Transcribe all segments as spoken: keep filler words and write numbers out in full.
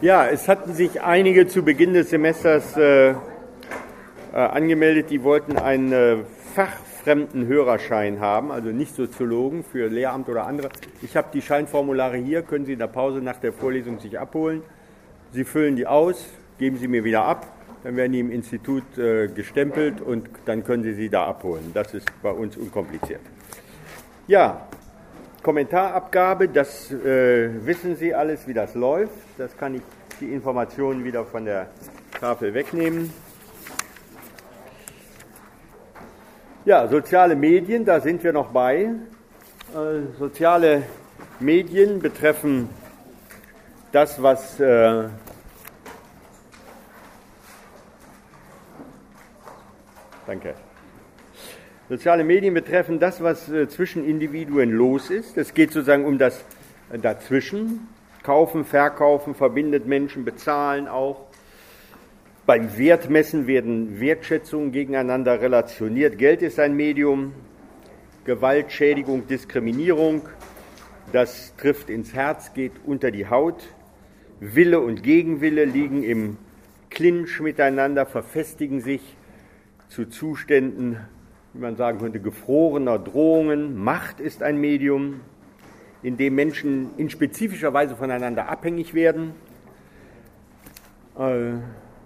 Ja, es hatten sich einige zu Beginn des Semesters äh, äh, angemeldet, die wollten einen äh, fachfremden Hörerschein haben, also nicht Soziologen für Lehramt oder andere. Ich habe die Scheinformulare hier, können Sie in der Pause nach der Vorlesung sich abholen. Sie füllen die aus, geben sie mir wieder ab, dann werden die im Institut äh, gestempelt und dann können Sie sie da abholen. Das ist bei uns unkompliziert. Ja, Kommentarabgabe, das äh, wissen Sie alles, wie das läuft. Das kann ich die Informationen wieder von der Tafel wegnehmen. Ja, soziale Medien, da sind wir noch bei. Äh, soziale Medien betreffen das, was äh, danke. Soziale Medien betreffen das, was äh, zwischen Individuen los ist. Es geht sozusagen um das äh, Dazwischen. Kaufen, verkaufen, verbindet Menschen, bezahlen auch. Beim Wertmessen werden Wertschätzungen gegeneinander relationiert. Geld ist ein Medium. Gewalt, Schädigung, Diskriminierung. Das trifft ins Herz, geht unter die Haut. Wille und Gegenwille liegen im Clinch miteinander, verfestigen sich zu Zuständen, wie man sagen könnte, gefrorener Drohungen. Macht ist ein Medium, in dem Menschen in spezifischer Weise voneinander abhängig werden. Äh,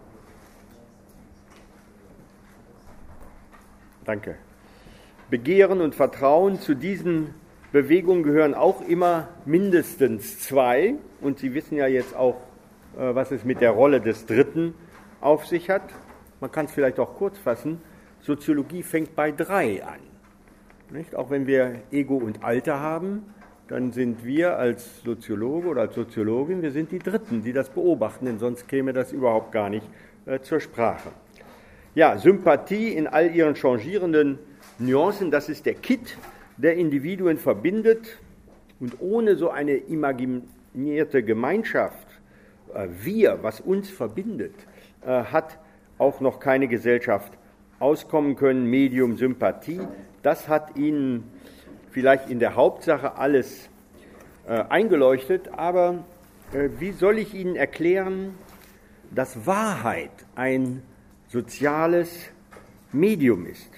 danke. Begehren und Vertrauen, zu diesen Bewegungen gehören auch immer mindestens zwei. Und Sie wissen ja jetzt auch, äh, was es mit der Rolle des Dritten auf sich hat. Man kann es vielleicht auch kurz fassen. Soziologie fängt bei drei an. Nicht? Auch wenn wir Ego und Alter haben, dann sind wir als Soziologe oder als Soziologin, wir sind die Dritten, die das beobachten, denn sonst käme das überhaupt gar nicht äh, zur Sprache. Ja, Sympathie in all ihren changierenden Nuancen, das ist der Kit, der Individuen verbindet. Und ohne so eine imaginierte Gemeinschaft, äh, wir, was uns verbindet, äh, hat auch noch keine Gesellschaft auskommen können. Medium Sympathie, das hat Ihnen vielleicht in der Hauptsache alles äh, eingeleuchtet, aber äh, wie soll ich Ihnen erklären, dass Wahrheit ein soziales Medium ist?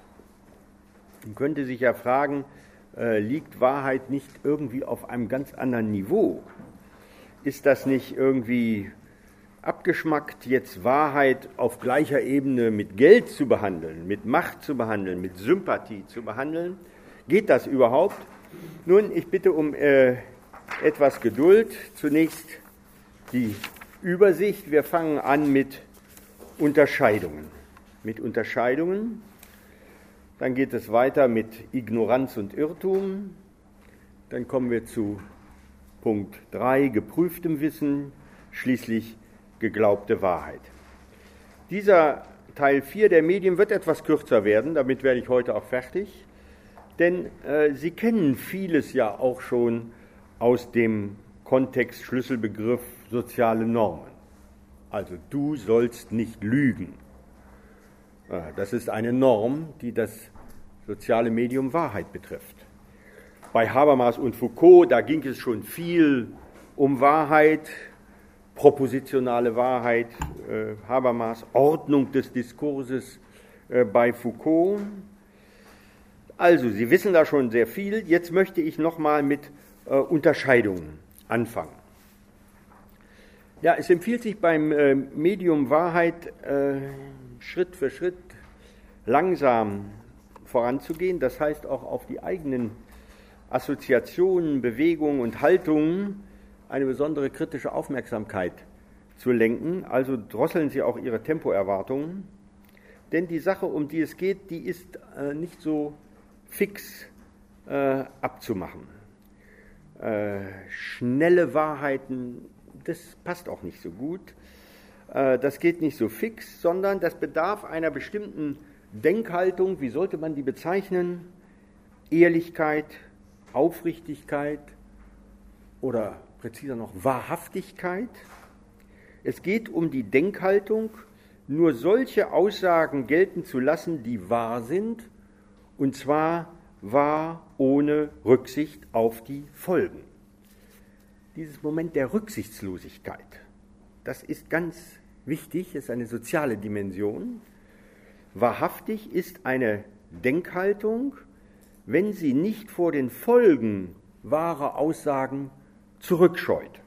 Man könnte sich ja fragen, äh, liegt Wahrheit nicht irgendwie auf einem ganz anderen Niveau? Ist das nicht irgendwie abgeschmackt, jetzt Wahrheit auf gleicher Ebene mit Geld zu behandeln, mit Macht zu behandeln, mit Sympathie zu behandeln? Geht das überhaupt? Nun, ich bitte um äh, etwas Geduld. Zunächst die Übersicht. Wir fangen an mit Unterscheidungen. Mit Unterscheidungen. Dann geht es weiter mit Ignoranz und Irrtum. Dann kommen wir zu Punkt drei, geprüftem Wissen. Schließlich geglaubte Wahrheit. Dieser Teil vier der Medien wird etwas kürzer werden, damit werde ich heute auch fertig, denn äh, Sie kennen vieles ja auch schon aus dem Kontext Schlüsselbegriff soziale Normen. Also du sollst nicht lügen. Äh, das ist eine Norm, die das soziale Medium Wahrheit betrifft. Bei Habermas und Foucault, da ging es schon viel um Wahrheit, propositionale Wahrheit, äh, Habermas, Ordnung des Diskurses äh, bei Foucault. Also, Sie wissen da schon sehr viel. Jetzt möchte ich nochmal mit äh, Unterscheidungen anfangen. Ja, es empfiehlt sich beim äh, Medium Wahrheit äh, Schritt für Schritt langsam voranzugehen. Das heißt auch auf die eigenen Assoziationen, Bewegungen und Haltungen eine besondere kritische Aufmerksamkeit zu lenken. Also drosseln Sie auch Ihre Tempoerwartungen. Denn die Sache, um die es geht, die ist äh, nicht so fix äh, abzumachen. Äh, schnelle Wahrheiten, das passt auch nicht so gut. Äh, das geht nicht so fix, sondern das bedarf einer bestimmten Denkhaltung. Wie sollte man die bezeichnen? Ehrlichkeit, Aufrichtigkeit oder präziser noch Wahrhaftigkeit. Es geht um die Denkhaltung, nur solche Aussagen gelten zu lassen, die wahr sind, und zwar wahr ohne Rücksicht auf die Folgen. Dieses Moment der Rücksichtslosigkeit, das ist ganz wichtig, ist eine soziale Dimension. Wahrhaftig ist eine Denkhaltung, wenn sie nicht vor den Folgen wahrer Aussagen zurückscheut.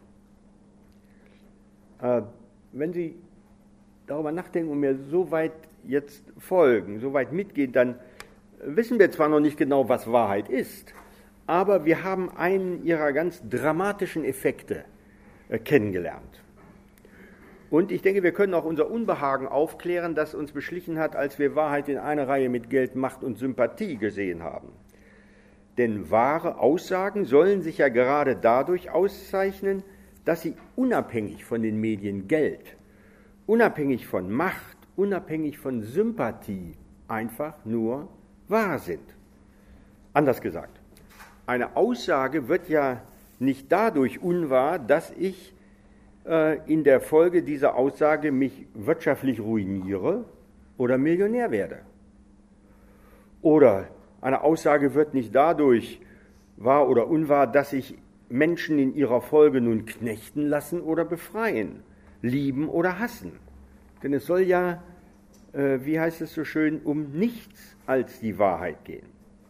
Äh, wenn Sie darüber nachdenken und mir so weit jetzt folgen, so weit mitgehen, dann wissen wir zwar noch nicht genau, was Wahrheit ist, aber wir haben einen ihrer ganz dramatischen Effekte äh, kennengelernt. Und ich denke, wir können auch unser Unbehagen aufklären, das uns beschlichen hat, als wir Wahrheit in einer Reihe mit Geld, Macht und Sympathie gesehen haben. Denn wahre Aussagen sollen sich ja gerade dadurch auszeichnen, dass sie unabhängig von den Medien Geld, unabhängig von Macht, unabhängig von Sympathie einfach nur wahr sind. Anders gesagt, eine Aussage wird ja nicht dadurch unwahr, dass ich äh, in der Folge dieser Aussage mich wirtschaftlich ruiniere oder Millionär werde. Oder eine Aussage wird nicht dadurch wahr oder unwahr, dass ich Menschen in ihrer Folge nun knechten lassen oder befreien, lieben oder hassen. Denn es soll ja, äh, wie heißt es so schön, um nichts als die Wahrheit gehen.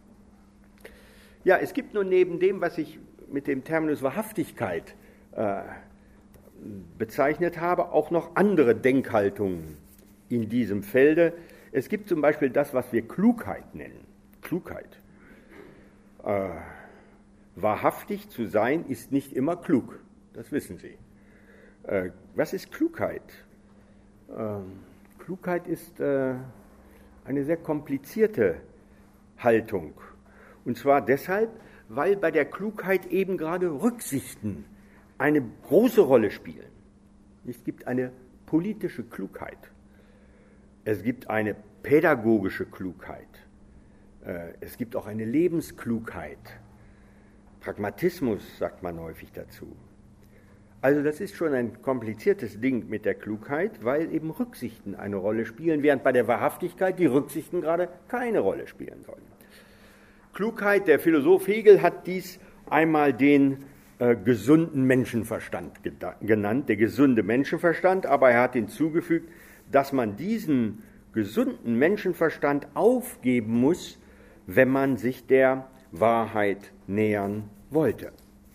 Ja, es gibt nun neben dem, was ich mit dem Terminus Wahrhaftigkeit äh, bezeichnet habe, auch noch andere Denkhaltungen in diesem Felde. Es gibt zum Beispiel das, was wir Klugheit nennen. Klugheit. Äh, wahrhaftig zu sein ist nicht immer klug, das wissen Sie. Äh, was ist Klugheit? Äh, Klugheit ist äh, eine sehr komplizierte Haltung. Und zwar deshalb, weil bei der Klugheit eben gerade Rücksichten eine große Rolle spielen. Es gibt eine politische Klugheit. Es gibt eine pädagogische Klugheit. Es gibt auch eine Lebensklugheit. Pragmatismus sagt man häufig dazu. Also das ist schon ein kompliziertes Ding mit der Klugheit, weil eben Rücksichten eine Rolle spielen, während bei der Wahrhaftigkeit die Rücksichten gerade keine Rolle spielen sollen. Klugheit, der Philosoph Hegel hat dies einmal den äh, gesunden Menschenverstand genannt, der gesunde Menschenverstand, aber er hat hinzugefügt, dass man diesen gesunden Menschenverstand aufgeben muss, wenn man sich der Wahrheit nähern wollte.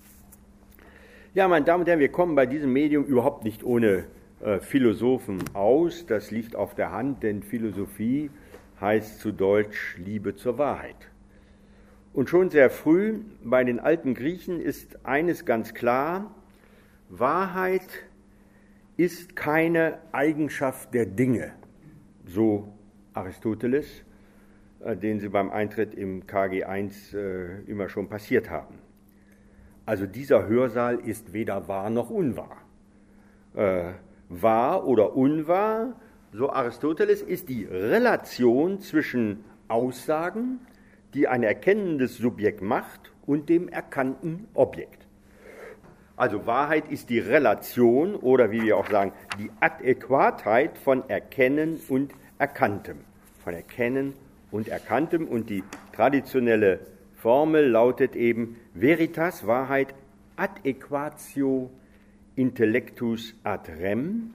Ja, meine Damen und Herren, wir kommen bei diesem Medium überhaupt nicht ohne äh, Philosophen aus. Das liegt auf der Hand, denn Philosophie heißt zu Deutsch Liebe zur Wahrheit. Und schon sehr früh bei den alten Griechen ist eines ganz klar: Wahrheit ist keine Eigenschaft der Dinge, so Aristoteles, äh, den Sie beim Eintritt im K G eins äh, immer schon passiert haben. Also dieser Hörsaal ist weder wahr noch unwahr. Äh, wahr oder unwahr, so Aristoteles, ist die Relation zwischen Aussagen, die ein erkennendes Subjekt macht, und dem erkannten Objekt. Also Wahrheit ist die Relation oder wie wir auch sagen, die Adäquatheit von Erkennen und Erkanntem. Von Erkennen und Erkanntem, und die traditionelle Formel lautet eben Veritas, Wahrheit, adäquatio intellectus ad rem,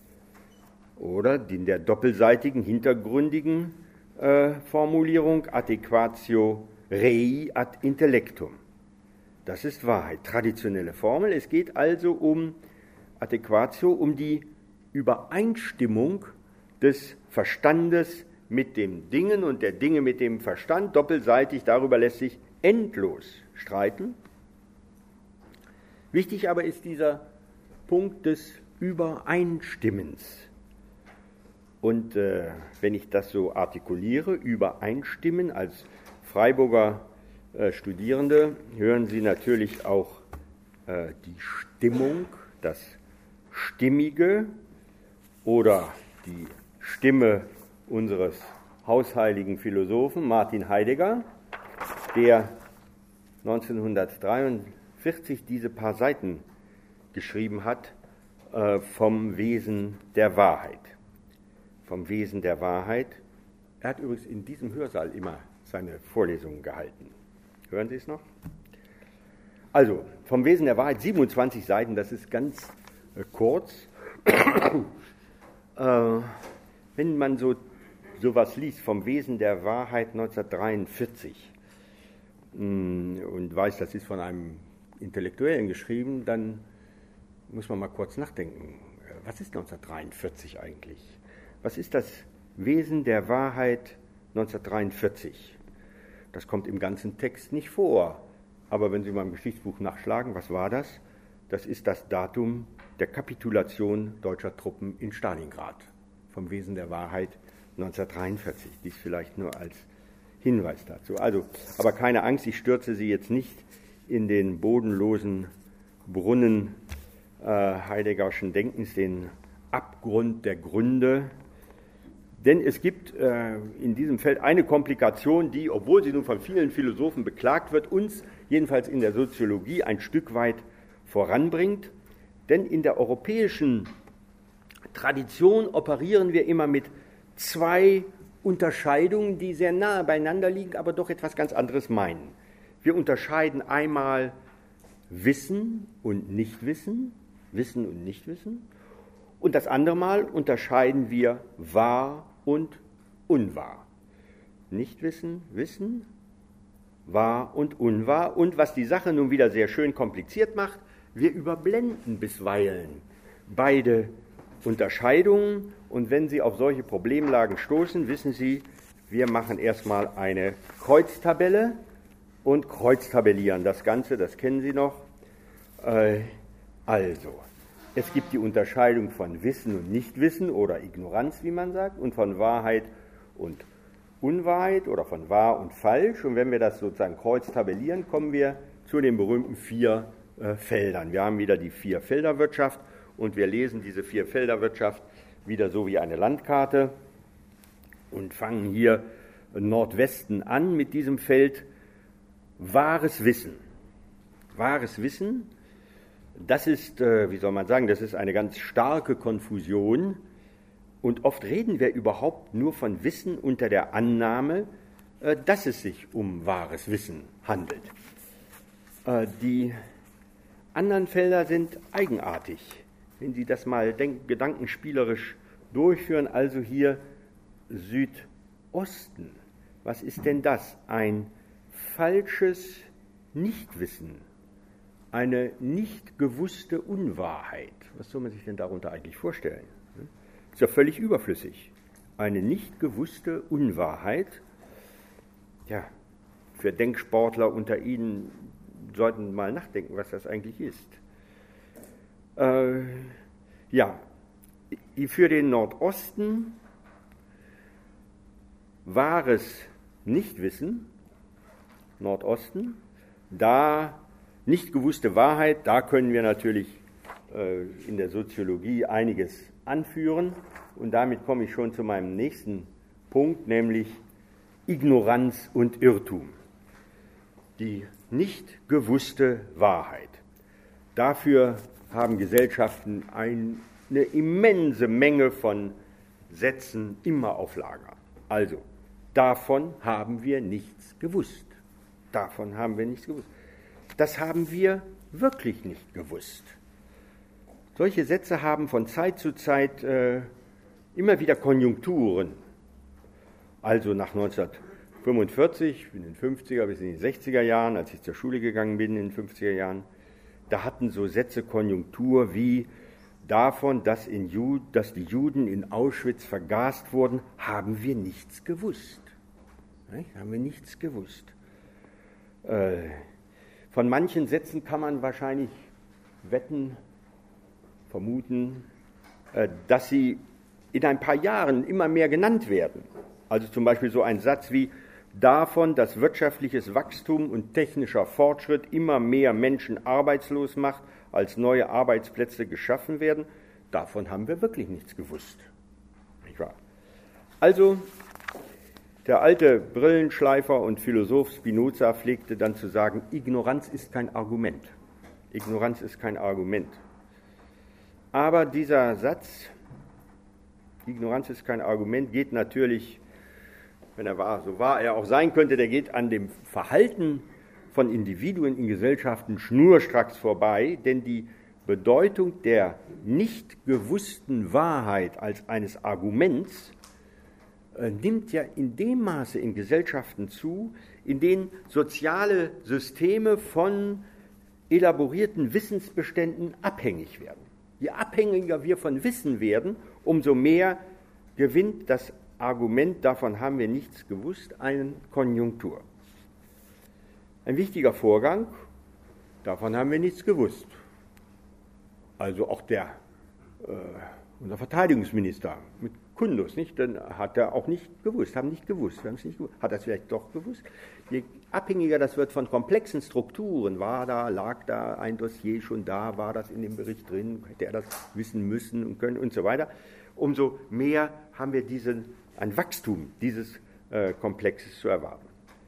oder in der doppelseitigen, hintergründigen äh, Formulierung adäquatio rei ad intellectum. Das ist Wahrheit, traditionelle Formel. Es geht also um adäquatio, um die Übereinstimmung des Verstandes mit dem Dingen und der Dinge mit dem Verstand, doppelseitig, darüber lässt sich endlos streiten. Wichtig aber ist dieser Punkt des Übereinstimmens. Und äh, wenn ich das so artikuliere, Übereinstimmen, als Freiburger äh, Studierende hören Sie natürlich auch äh, die Stimmung, das Stimmige oder die Stimme unseres hausheiligen Philosophen Martin Heidegger, der neunzehnhundertdreiundvierzig diese paar Seiten geschrieben hat äh, vom Wesen der Wahrheit. Vom Wesen der Wahrheit. Er hat übrigens in diesem Hörsaal immer seine Vorlesungen gehalten. Hören Sie es noch? Also, vom Wesen der Wahrheit, siebenundzwanzig Seiten, das ist ganz äh, kurz. äh, wenn man so sowas liest vom Wesen der Wahrheit neunzehnhundertdreiundvierzig mh, und weiß, das ist von einem Intellektuellen geschrieben, dann muss man mal kurz nachdenken. Was ist neunzehnhundertdreiundvierzig eigentlich? Was ist das Wesen der Wahrheit neunzehnhundertdreiundvierzig? Das kommt im ganzen Text nicht vor. Aber wenn Sie mal im Geschichtsbuch nachschlagen, was war das? Das ist das Datum der Kapitulation deutscher Truppen in Stalingrad. Vom Wesen der Wahrheit neunzehnhundertdreiundvierzig. Dies vielleicht nur als Hinweis dazu. Also, aber keine Angst, ich stürze Sie jetzt nicht in den bodenlosen Brunnen äh, Heideggerschen Denkens, den Abgrund der Gründe. Denn es gibt äh, in diesem Feld eine Komplikation, die, obwohl sie nun von vielen Philosophen beklagt wird, uns jedenfalls in der Soziologie ein Stück weit voranbringt. Denn in der europäischen Tradition operieren wir immer mit zwei Unterscheidungen, die sehr nahe beieinander liegen, aber doch etwas ganz anderes meinen. Wir unterscheiden einmal Wissen und Nichtwissen, Wissen und Nichtwissen, und das andere Mal unterscheiden wir wahr und unwahr. Nichtwissen, Wissen, wahr und unwahr. Und was die Sache nun wieder sehr schön kompliziert macht, wir überblenden bisweilen beide Unterscheidungen. Und wenn Sie auf solche Problemlagen stoßen, wissen Sie, wir machen erstmal eine Kreuztabelle und kreuztabellieren das Ganze, das kennen Sie noch. Äh, also, es gibt die Unterscheidung von Wissen und Nichtwissen oder Ignoranz, wie man sagt, und von Wahrheit und Unwahrheit oder von wahr und falsch. Und wenn wir das sozusagen kreuztabellieren, kommen wir zu den berühmten vier äh, Feldern. Wir haben wieder die Vier-Felder-Wirtschaft und wir lesen diese Vier-Felder-Wirtschaft wieder so wie eine Landkarte und fangen hier Nordwesten an mit diesem Feld. Wahres Wissen. Wahres Wissen, das ist, wie soll man sagen, das ist eine ganz starke Konfusion und oft reden wir überhaupt nur von Wissen unter der Annahme, dass es sich um wahres Wissen handelt. Die anderen Felder sind eigenartig. Wenn Sie das mal denk- gedankenspielerisch durchführen, also hier Südosten. Was ist denn das? Ein falsches Nichtwissen, eine nicht gewusste Unwahrheit. Was soll man sich denn darunter eigentlich vorstellen? Ist ja völlig überflüssig. Eine nicht gewusste Unwahrheit. Ja, für Denksportler unter Ihnen sollten mal nachdenken, was das eigentlich ist. Äh, ja, für den Nordosten wahres Nichtwissen, Nordosten, da nicht gewusste Wahrheit, da können wir natürlich äh, in der Soziologie einiges anführen. Und damit komme ich schon zu meinem nächsten Punkt, nämlich Ignoranz und Irrtum. Die nicht gewusste Wahrheit. Dafür haben Gesellschaften eine immense Menge von Sätzen immer auf Lager. Also, davon haben wir nichts gewusst. Davon haben wir nichts gewusst. Das haben wir wirklich nicht gewusst. Solche Sätze haben von Zeit zu Zeit äh, immer wieder Konjunkturen. Also nach neunzehnhundertfünfundvierzig, in den fünfziger bis in den sechziger Jahren, als ich zur Schule gegangen bin in den fünfziger Jahren, da hatten so Sätze Konjunktur wie davon, dass, in Ju- dass die Juden in Auschwitz vergast wurden, haben wir nichts gewusst. Nicht? Haben wir nichts gewusst. Äh, von manchen Sätzen kann man wahrscheinlich wetten, vermuten, äh, dass sie in ein paar Jahren immer mehr genannt werden. Also zum Beispiel so ein Satz wie davon, dass wirtschaftliches Wachstum und technischer Fortschritt immer mehr Menschen arbeitslos macht, als neue Arbeitsplätze geschaffen werden, davon haben wir wirklich nichts gewusst. Nicht wahr? Also, der alte Brillenschleifer und Philosoph Spinoza pflegte dann zu sagen, Ignoranz ist kein Argument. Ignoranz ist kein Argument. Aber dieser Satz, Ignoranz ist kein Argument, geht natürlich, wenn er wahr, so wahr er auch sein könnte, der geht an dem Verhalten von Individuen in Gesellschaften schnurstracks vorbei, denn die Bedeutung der nicht gewussten Wahrheit als eines Arguments äh, nimmt ja in dem Maße in Gesellschaften zu, in denen soziale Systeme von elaborierten Wissensbeständen abhängig werden. Je abhängiger wir von Wissen werden, umso mehr gewinnt das Argument, davon haben wir nichts gewusst, eine Konjunktur. Ein wichtiger Vorgang, davon haben wir nichts gewusst. Also auch der, äh, unser Verteidigungsminister mit Kundus, nicht? Dann hat er auch nicht gewusst, haben nicht gewusst, wir haben es nicht gewusst. Hat er es vielleicht doch gewusst? Je abhängiger das wird von komplexen Strukturen, war da, lag da ein Dossier schon da, war das in dem Bericht drin, hätte er das wissen müssen und können und so weiter, umso mehr haben wir diesen, ein Wachstum dieses äh, Komplexes zu erwarten.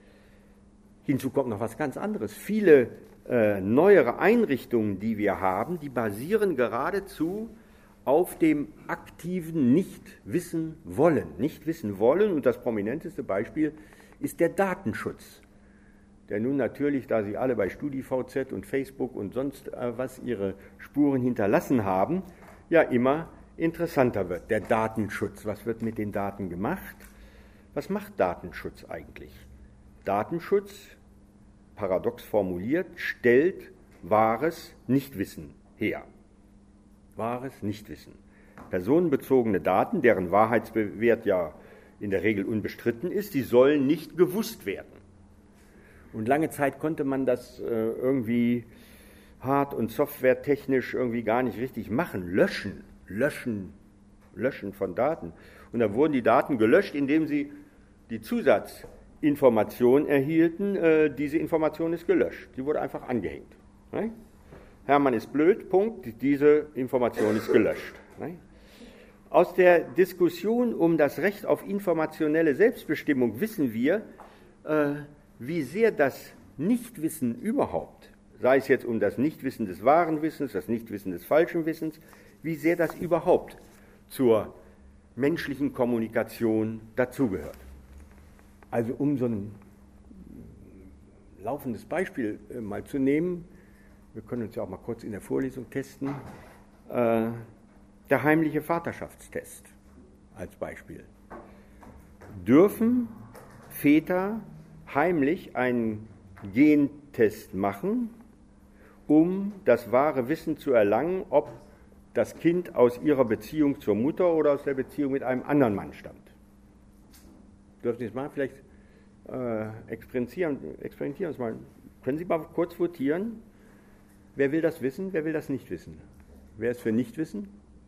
Hinzu kommt noch was ganz anderes. Viele äh, neuere Einrichtungen, die wir haben, die basieren geradezu auf dem aktiven Nicht-Wissen wollen. Nicht wissen wollen, und das prominenteste Beispiel ist der Datenschutz, der nun natürlich, da Sie alle bei StudiVZ und Facebook und sonst äh, was ihre Spuren hinterlassen haben, ja immer interessanter wird. Der Datenschutz, was wird mit den Daten gemacht? Was macht Datenschutz eigentlich? Datenschutz, paradox formuliert, stellt wahres Nichtwissen her. Wahres Nichtwissen. Personenbezogene Daten, deren Wahrheitswert ja in der Regel unbestritten ist, die sollen nicht gewusst werden. Und lange Zeit konnte man das äh, irgendwie hard- und softwaretechnisch irgendwie gar nicht richtig machen. Löschen, löschen, löschen von Daten. Und da wurden die Daten gelöscht, indem sie die Zusatzinformation erhielten, äh, diese Information ist gelöscht. Sie wurde einfach angehängt. Ne? Hermann ist blöd, Punkt, diese Information ist gelöscht. Ne? Aus der Diskussion um das Recht auf informationelle Selbstbestimmung wissen wir, äh, wie sehr das Nichtwissen überhaupt, sei es jetzt um das Nichtwissen des wahren Wissens, das Nichtwissen des falschen Wissens, wie sehr das überhaupt zur menschlichen Kommunikation dazugehört. Also um so ein laufendes Beispiel äh, mal zu nehmen, wir können uns ja auch mal kurz in der Vorlesung testen, äh, der heimliche Vaterschaftstest als Beispiel. Dürfen Väter heimlich einen Gentest machen, um das wahre Wissen zu erlangen, ob das Kind aus ihrer Beziehung zur Mutter oder aus der Beziehung mit einem anderen Mann stammt? Dürfen Sie es mal vielleicht äh, experimentieren, experimentieren Sie mal. Können Sie mal kurz votieren? Wer will das wissen, wer will das nicht wissen? Wer ist für Nichtwissen?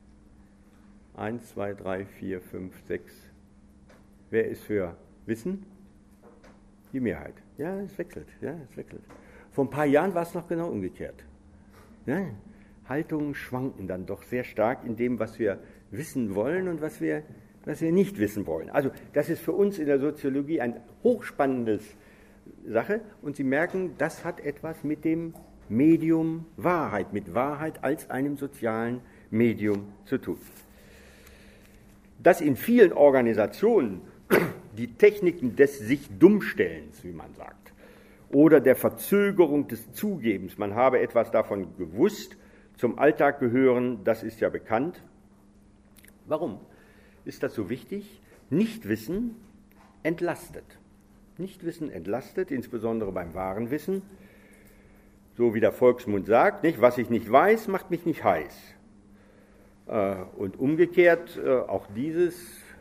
Eins, zwei, drei, vier, fünf, sechs. Wer ist für Wissen? Die Mehrheit. Ja, es wechselt. Ja, es wechselt. Vor ein paar Jahren war es noch genau umgekehrt. Ja, Haltungen schwanken dann doch sehr stark in dem, was wir wissen wollen und was wir, was wir nicht wissen wollen. Also das ist für uns in der Soziologie ein hochspannendes Sache. Und Sie merken, das hat etwas mit dem Medium Wahrheit, mit Wahrheit als einem sozialen Medium zu tun. Dass in vielen Organisationen die Techniken des sich Dummstellens, wie man sagt, oder der Verzögerung des Zugebens, man habe etwas davon gewusst, zum Alltag gehören, das ist ja bekannt. Warum ist das so wichtig? Nichtwissen entlastet. Nichtwissen entlastet, insbesondere beim wahren Wissen. So wie der Volksmund sagt, nicht, was ich nicht weiß, macht mich nicht heiß. Und umgekehrt, auch dieses,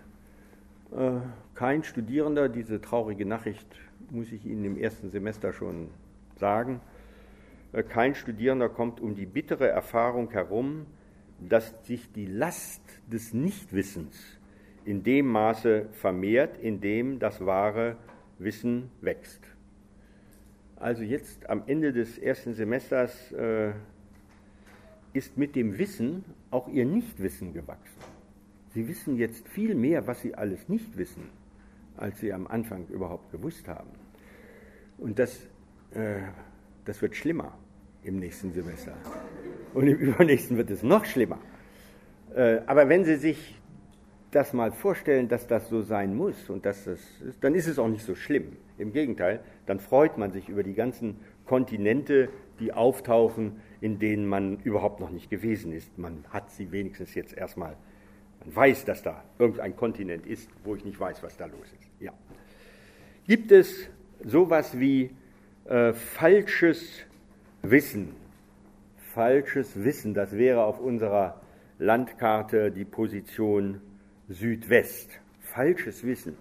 kein Studierender, diese traurige Nachricht muss ich Ihnen im ersten Semester schon sagen, kein Studierender kommt um die bittere Erfahrung herum, dass sich die Last des Nichtwissens in dem Maße vermehrt, in dem das wahre Wissen wächst. Also jetzt am Ende des ersten Semesters äh, ist mit dem Wissen auch Ihr Nichtwissen gewachsen. Sie wissen jetzt viel mehr, was Sie alles nicht wissen, als Sie am Anfang überhaupt gewusst haben. Und das, äh, das wird schlimmer im nächsten Semester. Und im übernächsten wird es noch schlimmer. Äh, aber wenn Sie sich das mal vorstellen, dass das so sein muss, und dass das ist, dann ist es auch nicht so schlimm. Im Gegenteil, dann freut man sich über die ganzen Kontinente, die auftauchen in denen man überhaupt noch nicht gewesen ist. Man hat sie wenigstens jetzt erstmal, man weiß, dass da irgendein Kontinent ist, wo ich nicht weiß, was da los ist. Ja. Gibt es sowas wie äh, falsches Wissen? Falsches Wissen, das wäre auf unserer Landkarte die Position Südwest. Falsches Wissen.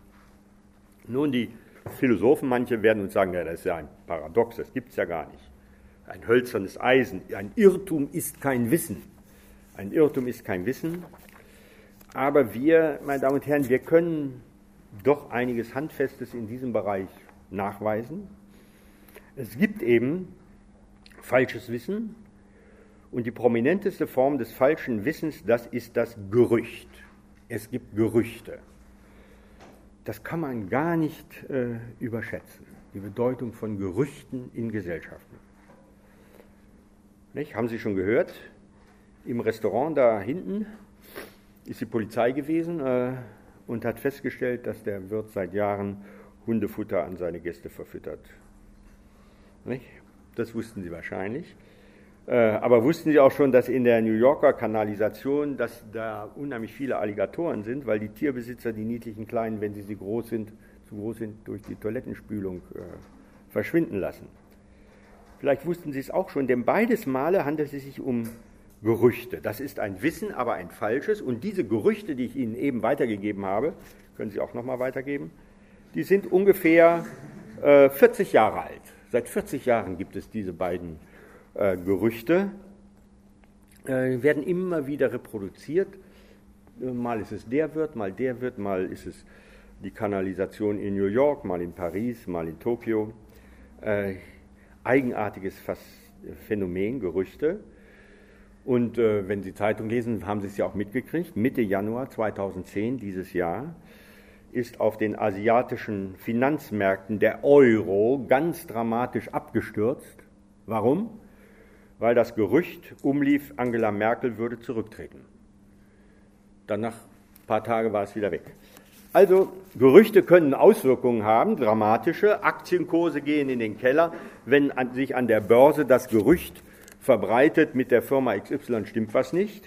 Nun, die Philosophen, manche werden uns sagen, ja, das ist ja ein Paradox, das gibt es ja gar nicht. Ein hölzernes Eisen, ein Irrtum ist kein Wissen. Ein Irrtum ist kein Wissen. Aber wir, meine Damen und Herren, wir können doch einiges Handfestes in diesem Bereich nachweisen. Es gibt eben falsches Wissen und die prominenteste Form des falschen Wissens, das ist das Gerücht. Es gibt Gerüchte. Das kann man gar nicht äh, überschätzen, die Bedeutung von Gerüchten in Gesellschaften. Nicht? Haben Sie schon gehört? Im Restaurant da hinten ist die Polizei gewesen äh, und hat festgestellt, dass der Wirt seit Jahren Hundefutter an seine Gäste verfüttert. Nicht? Das wussten Sie wahrscheinlich. Äh, aber wussten Sie auch schon, dass in der New Yorker Kanalisation, dass da unheimlich viele Alligatoren sind, weil die Tierbesitzer die niedlichen Kleinen, wenn sie, sie groß sind, zu groß sind, durch die Toilettenspülung äh, verschwinden lassen. Vielleicht wussten Sie es auch schon, denn beides Male handelt es sich um Gerüchte. Das ist ein Wissen, aber ein falsches. Und diese Gerüchte, die ich Ihnen eben weitergegeben habe, können Sie auch nochmal weitergeben, die sind ungefähr äh, vierzig Jahre alt. Seit vierzig Jahren gibt es diese beiden äh, Gerüchte, äh, werden immer wieder reproduziert. Äh, mal ist es der Wirt, mal der Wirt, mal ist es die Kanalisation in New York, mal in Paris, mal in Tokio. Äh, eigenartiges Phänomen, Gerüchte. Und äh, wenn Sie Zeitung lesen, haben Sie es ja auch mitgekriegt, Mitte Januar zweitausendzehn, dieses Jahr, ist auf den asiatischen Finanzmärkten der Euro ganz dramatisch abgestürzt. Warum? Weil das Gerücht umlief, Angela Merkel würde zurücktreten. Dann nach ein paar Tagen war es wieder weg. Also Gerüchte können Auswirkungen haben, dramatische. Aktienkurse gehen in den Keller, wenn an, sich an der Börse das Gerücht verbreitet, mit der Firma X Y stimmt was nicht.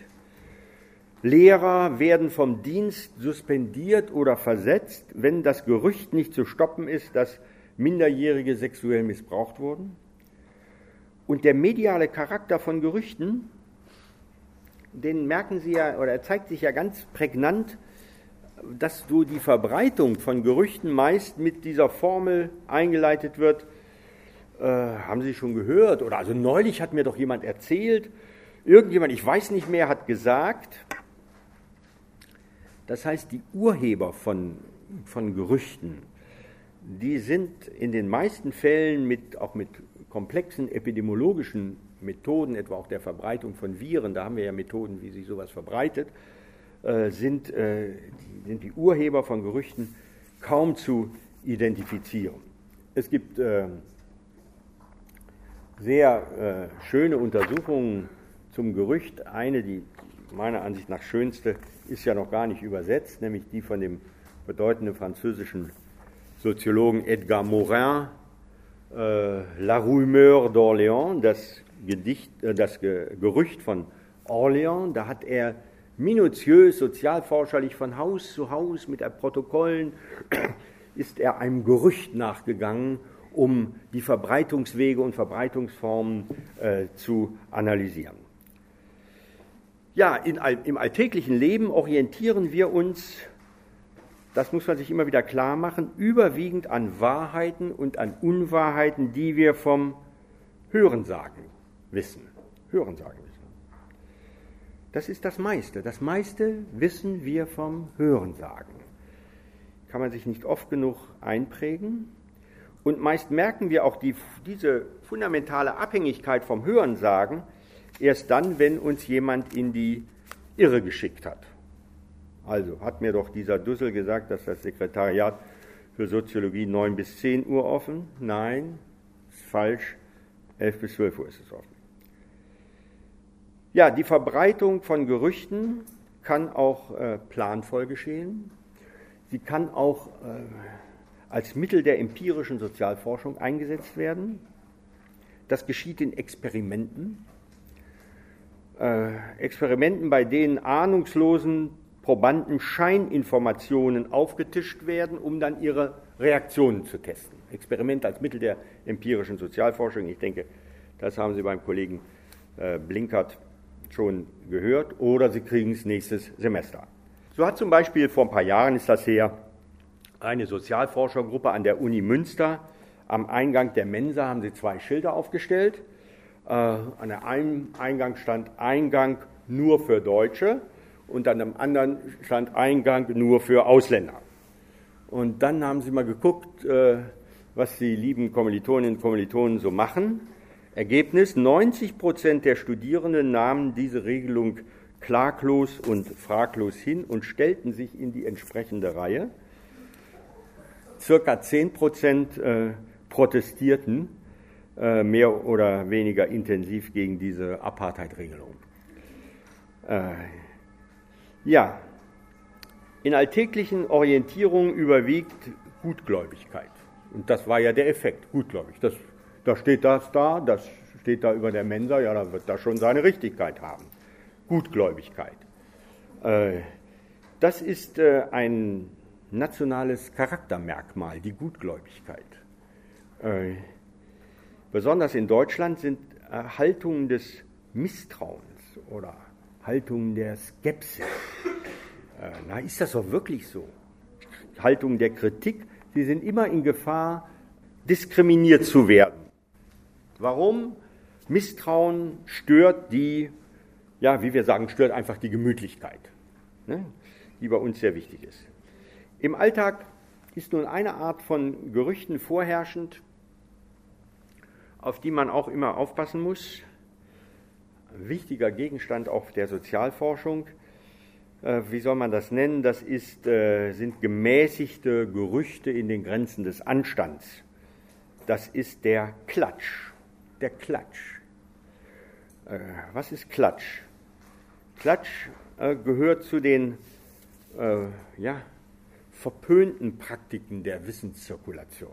Lehrer werden vom Dienst suspendiert oder versetzt, wenn das Gerücht nicht zu stoppen ist, dass Minderjährige sexuell missbraucht wurden. Und der mediale Charakter von Gerüchten, den merken Sie ja, oder er zeigt sich ja ganz prägnant, dass so die Verbreitung von Gerüchten meist mit dieser Formel eingeleitet wird. Äh, haben Sie schon gehört? Oder also neulich hat mir doch jemand erzählt, irgendjemand, ich weiß nicht mehr, hat gesagt. Das heißt, die Urheber von, von Gerüchten, die sind in den meisten Fällen mit, auch mit komplexen epidemiologischen Methoden, etwa auch der Verbreitung von Viren, da haben wir ja Methoden, wie sich sowas verbreitet, äh, sind, äh, die, sind die Urheber von Gerüchten kaum zu identifizieren. Es gibt äh, sehr äh, schöne Untersuchungen zum Gerücht. Eine, die meiner Ansicht nach schönste, ist ja noch gar nicht übersetzt, nämlich die von dem bedeutenden französischen Soziologen Edgar Morin, äh, La Rumeur d'Orléans, das, Gedicht, äh, das Ge- Gerücht von Orléans. Da hat er minutiös, sozialforscherlich von Haus zu Haus mit Protokollen, ist er einem Gerücht nachgegangen, um die Verbreitungswege und Verbreitungsformen äh, zu analysieren. Ja, in, im alltäglichen Leben orientieren wir uns, das muss man sich immer wieder klar machen, überwiegend an Wahrheiten und an Unwahrheiten, die wir vom Hörensagen wissen. Hörensagen wissen. Das ist das meiste. Das meiste wissen wir vom Hörensagen. Kann man sich nicht oft genug einprägen. Und meist merken wir auch die, diese fundamentale Abhängigkeit vom Hörensagen erst dann, wenn uns jemand in die Irre geschickt hat. Also hat mir doch dieser Dussel gesagt, dass das Sekretariat für Soziologie neun bis zehn Uhr offen? Nein, ist falsch, elf bis zwölf Uhr ist es offen. Ja, die Verbreitung von Gerüchten kann auch äh, planvoll geschehen. Sie kann auch äh, als Mittel der empirischen Sozialforschung eingesetzt werden. Das geschieht in Experimenten. Äh, Experimenten, bei denen ahnungslosen Probanden Scheininformationen aufgetischt werden, um dann ihre Reaktionen zu testen. Experiment als Mittel der empirischen Sozialforschung. Ich denke, das haben Sie beim Kollegen äh, Blinkert schon gehört, oder Sie kriegen es nächstes Semester. So hat zum Beispiel vor ein paar Jahren, ist das her, eine Sozialforschergruppe an der Uni Münster am Eingang der Mensa haben sie zwei Schilder aufgestellt. Äh, an der einen Eingang stand Eingang nur für Deutsche und an dem anderen stand Eingang nur für Ausländer. Und dann haben sie mal geguckt, äh, was die lieben Kommilitoninnen und Kommilitonen so machen. Ergebnis: neunzig Prozent der Studierenden nahmen diese Regelung klaglos und fraglos hin und stellten sich in die entsprechende Reihe. Circa zehn Prozent äh, protestierten äh, mehr oder weniger intensiv gegen diese Apartheid-Regelung. Äh, ja, in alltäglichen Orientierungen überwiegt Gutgläubigkeit. Und das war ja der Effekt, gutgläubig. Das, da steht das da, das steht da über der Mensa, ja, da wird das schon seine Richtigkeit haben. Gutgläubigkeit. Äh, das ist äh, ein nationales Charaktermerkmal, die Gutgläubigkeit. Äh, besonders in Deutschland sind äh, Haltungen des Misstrauens oder Haltungen der Skepsis. Äh, na, ist das doch wirklich so? Haltungen der Kritik, sie sind immer in Gefahr, diskriminiert zu werden. Warum? Misstrauen stört die, ja, wie wir sagen, stört einfach die Gemütlichkeit, ne, die bei uns sehr wichtig ist. Im Alltag ist nun eine Art von Gerüchten vorherrschend, auf die man auch immer aufpassen muss. Ein wichtiger Gegenstand auch der Sozialforschung. Äh, wie soll man das nennen? Das ist, äh, sind gemäßigte Gerüchte in den Grenzen des Anstands. Das ist der Klatsch. Der Klatsch. Äh, was ist Klatsch? Klatsch äh, gehört zu den äh, ja, verpönten Praktiken der Wissenszirkulation.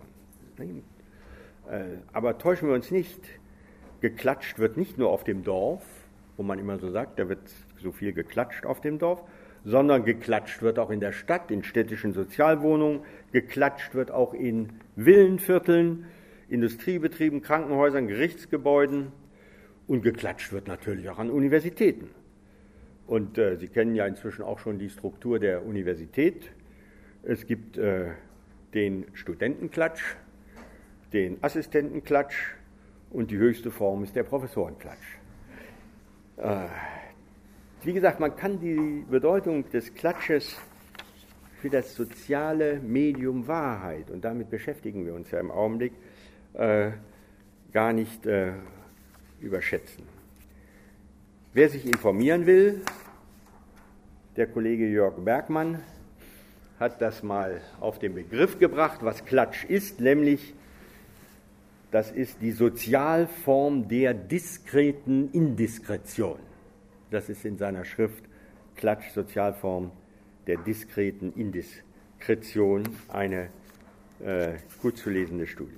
Aber täuschen wir uns nicht, geklatscht wird nicht nur auf dem Dorf, wo man immer so sagt, da wird so viel geklatscht auf dem Dorf, sondern geklatscht wird auch in der Stadt, in städtischen Sozialwohnungen, geklatscht wird auch in Villenvierteln, Industriebetrieben, Krankenhäusern, Gerichtsgebäuden und geklatscht wird natürlich auch an Universitäten. Und äh, Sie kennen ja inzwischen auch schon die Struktur der Universität. Es gibt äh, den Studentenklatsch, den Assistentenklatsch und die höchste Form ist der Professorenklatsch. Äh, wie gesagt, man kann die Bedeutung des Klatsches für das soziale Medium Wahrheit, und damit beschäftigen wir uns ja im Augenblick, äh, gar nicht äh, überschätzen. Wer sich informieren will, der Kollege Jörg Bergmann hat das mal auf den Begriff gebracht, was Klatsch ist, nämlich das ist die Sozialform der diskreten Indiskretion. Das ist in seiner Schrift Klatsch, Sozialform der diskreten Indiskretion, eine äh, gut zu lesende Studie.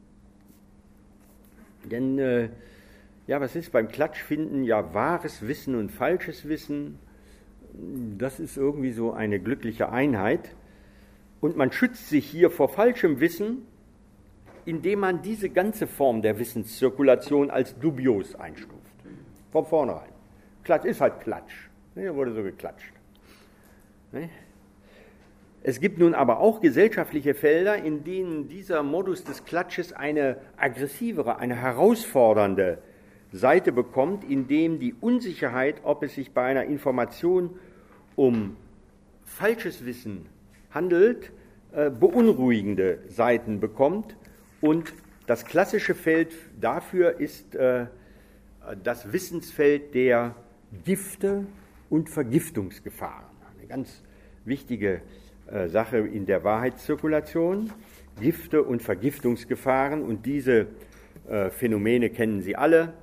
Denn, äh, ja, was ist beim Klatsch finden? Ja, wahres Wissen und falsches Wissen, das ist irgendwie so eine glückliche Einheit. Und man schützt sich hier vor falschem Wissen, indem man diese ganze Form der Wissenszirkulation als dubios einstuft. Von vornherein. Klatsch ist halt Klatsch. Hier wurde so geklatscht. Es gibt nun aber auch gesellschaftliche Felder, in denen dieser Modus des Klatsches eine aggressivere, eine herausfordernde Seite bekommt, in dem die Unsicherheit, ob es sich bei einer Information um falsches Wissen handelt, äh, beunruhigende Seiten bekommt. Und das klassische Feld dafür ist äh, das Wissensfeld der Gifte und Vergiftungsgefahren. Eine ganz wichtige äh, Sache in der Wahrheitszirkulation. Gifte und Vergiftungsgefahren, und diese äh, Phänomene kennen Sie alle.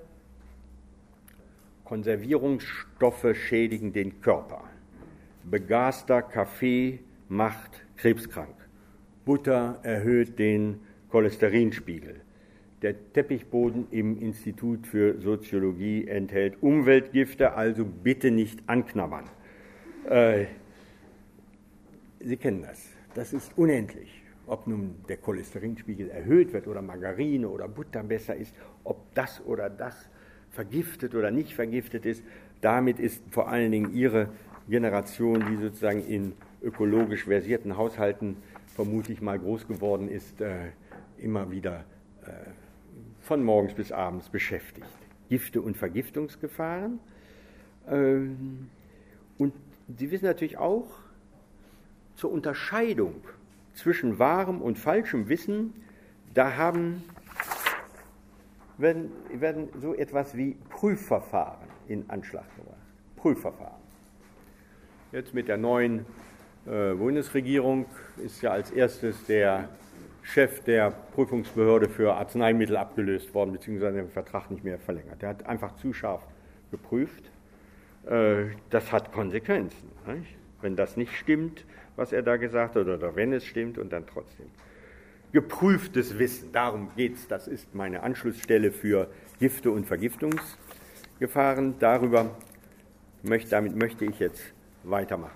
Konservierungsstoffe schädigen den Körper. Begaster Kaffee macht krebskrank. Butter erhöht den Cholesterinspiegel. der Teppichboden im Institut für Soziologie enthält Umweltgifte, also bitte nicht anknabbern. Äh, Sie kennen das, das ist unendlich. Ob nun der Cholesterinspiegel erhöht wird oder Margarine oder Butter besser ist, ob das oder das vergiftet oder nicht vergiftet ist, damit ist vor allen Dingen Ihre Generation, die sozusagen in ökologisch versierten Haushalten vermutlich mal groß geworden ist, äh, immer wieder äh, von morgens bis abends beschäftigt. Gifte und Vergiftungsgefahren. Ähm, und Sie wissen natürlich auch, zur Unterscheidung zwischen wahrem und falschem Wissen, da haben, werden, werden so etwas wie Prüfverfahren in Anschlag gebracht. Prüfverfahren. Jetzt mit der neuen äh, Bundesregierung ist ja als erstes der Chef der Prüfungsbehörde für Arzneimittel abgelöst worden, beziehungsweise den Vertrag nicht mehr verlängert. Der hat einfach zu scharf geprüft. Äh, das hat Konsequenzen. Nicht? Wenn das nicht stimmt, was er da gesagt hat, oder wenn es stimmt und dann trotzdem. Geprüftes Wissen, darum geht es. Das ist meine Anschlussstelle für Gifte und Vergiftungsgefahren. Darüber möchte, damit möchte ich jetzt weitermachen.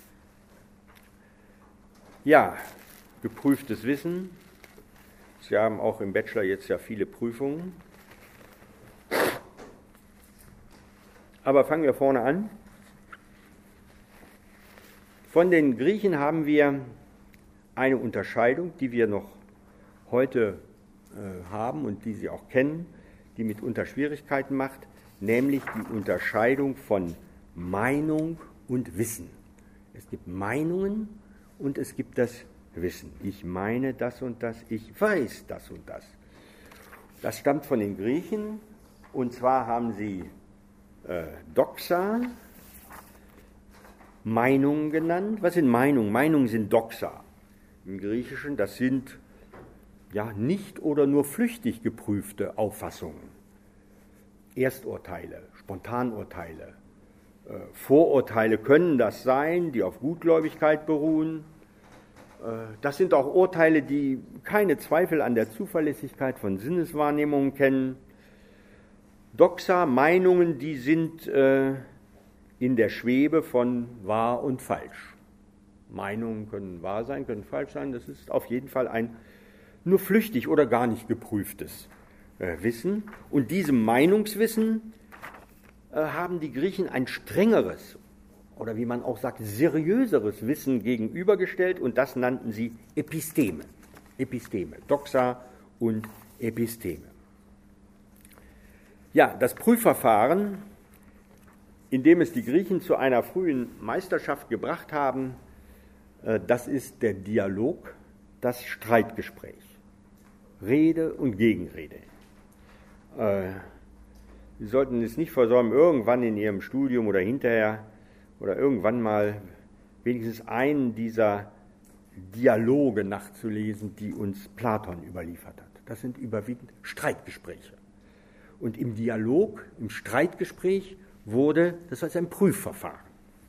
Ja, geprüftes Wissen. Sie haben auch im Bachelor jetzt ja viele Prüfungen. Aber fangen wir vorne an. Von den Griechen haben wir eine Unterscheidung, die wir noch heute äh, haben und die Sie auch kennen, die mitunter Schwierigkeiten macht, nämlich die Unterscheidung von Meinung und Wissen. Es gibt Meinungen und es gibt das Wissen. Ich meine das und das, ich weiß das und das. Das stammt von den Griechen, und zwar haben sie äh, Doxa, Meinungen genannt. Was sind Meinungen? Meinungen sind Doxa im Griechischen. Das sind ja nicht oder nur flüchtig geprüfte Auffassungen. Ersturteile, Spontanurteile, äh, Vorurteile können das sein, die auf Gutgläubigkeit beruhen. Äh, das sind auch Urteile, die keine Zweifel an der Zuverlässigkeit von Sinneswahrnehmungen kennen. Doxa, Meinungen, die sind äh, in der Schwebe von wahr und falsch. Meinungen können wahr sein, können falsch sein. Das ist auf jeden Fall ein nur flüchtig oder gar nicht geprüftes äh, Wissen. Und diesem Meinungswissen äh, haben die Griechen ein strengeres oder wie man auch sagt, seriöseres Wissen gegenübergestellt, und das nannten sie Episteme. Episteme, Doxa und Episteme. Ja, das Prüfverfahren, in dem es die Griechen zu einer frühen Meisterschaft gebracht haben, das ist der Dialog, das Streitgespräch, Rede und Gegenrede. Sie sollten es nicht versäumen, irgendwann in Ihrem Studium oder hinterher oder irgendwann mal wenigstens einen dieser Dialoge nachzulesen, die uns Platon überliefert hat. Das sind überwiegend Streitgespräche. Und im Dialog, im Streitgespräch wurde, das heißt ein Prüfverfahren.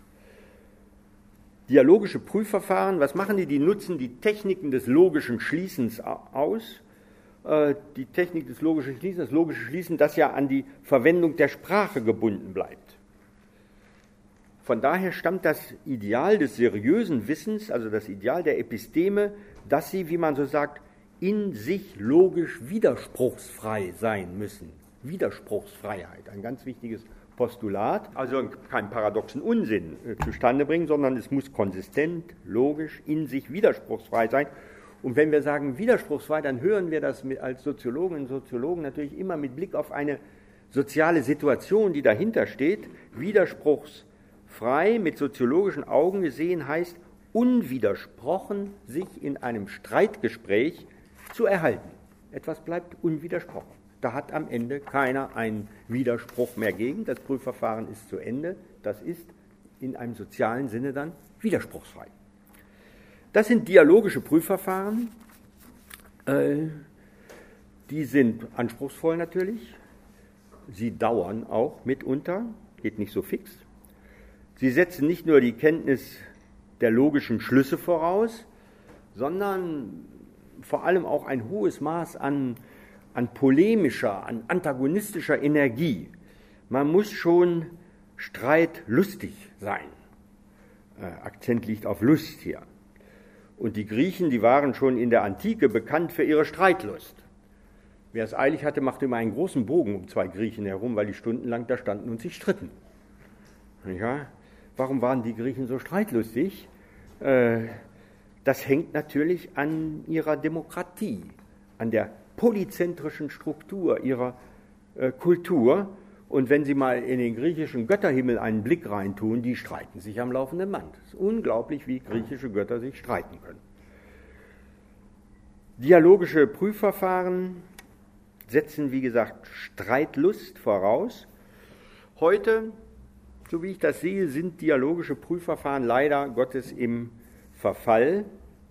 Dialogische Prüfverfahren, was machen die? Die nutzen die Techniken des logischen Schließens aus. Die Technik des logischen Schließens, das logische Schließen, das ja an die Verwendung der Sprache gebunden bleibt. Von daher stammt das Ideal des seriösen Wissens, also das Ideal der Episteme, dass sie, wie man so sagt, in sich logisch widerspruchsfrei sein müssen. Widerspruchsfreiheit, ein ganz wichtiges Postulat, also keinen paradoxen Unsinn äh, zustande bringen, sondern es muss konsistent, logisch, in sich widerspruchsfrei sein. Und wenn wir sagen widerspruchsfrei, dann hören wir das mit, als Soziologinnen und Soziologen natürlich immer mit Blick auf eine soziale Situation, die dahinter steht. Widerspruchsfrei mit soziologischen Augen gesehen heißt, unwidersprochen sich in einem Streitgespräch zu erhalten. Etwas bleibt unwidersprochen. Da hat am Ende keiner einen Widerspruch mehr gegen. Das Prüfverfahren ist zu Ende. Das ist in einem sozialen Sinne dann widerspruchsfrei. Das sind dialogische Prüfverfahren. Äh, die sind anspruchsvoll natürlich. Sie dauern auch mitunter, geht nicht so fix. Sie setzen nicht nur die Kenntnis der logischen Schlüsse voraus, sondern vor allem auch ein hohes Maß an an polemischer, an antagonistischer Energie. Man muss schon streitlustig sein. Äh, Akzent liegt auf Lust hier. Und die Griechen, die waren schon in der Antike bekannt für ihre Streitlust. Wer es eilig hatte, machte immer einen großen Bogen um zwei Griechen herum, weil die stundenlang da standen und sich stritten. Ja? Warum waren die Griechen so streitlustig? Äh, das hängt natürlich an ihrer Demokratie, an der polyzentrischen Struktur ihrer äh, Kultur. Und wenn Sie mal in den griechischen Götterhimmel einen Blick reintun, die streiten sich am laufenden Band. Es ist unglaublich, wie griechische Götter sich streiten können. Dialogische Prüfverfahren setzen, wie gesagt, Streitlust voraus. Heute, so wie ich das sehe, sind dialogische Prüfverfahren leider Gottes im Verfall.